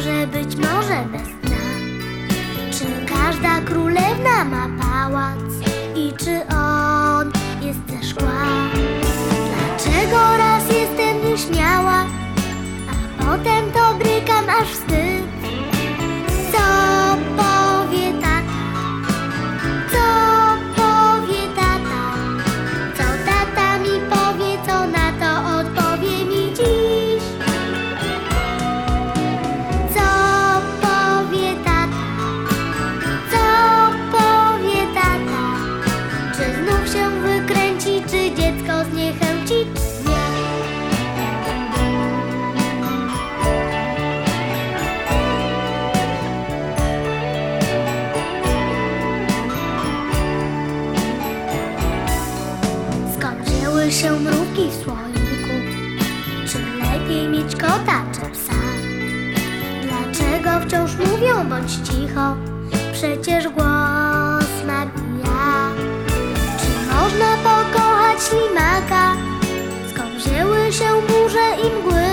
być może bez dna. Czy każda królewna ma pałac i czy on jest ze szkła? Dlaczego raz jestem nieśmiała, a potem to brykam aż wstyd? Co powie tata? Co powie tata? Co tata mi powie, co na to odpowie mi dziś? Co powie tata? Co powie tata? Czy znów się wykręci, czy dziecko zniechęci, czy nie? Skąd wzięły się mrówki w słoiku? Czy lepiej mieć kota, czy psa? Dlaczego wciąż mówią bądź cicho? Przecież głos nabija. Czy można pokochać ślimaka? Skąd wzięły się burze i mgły?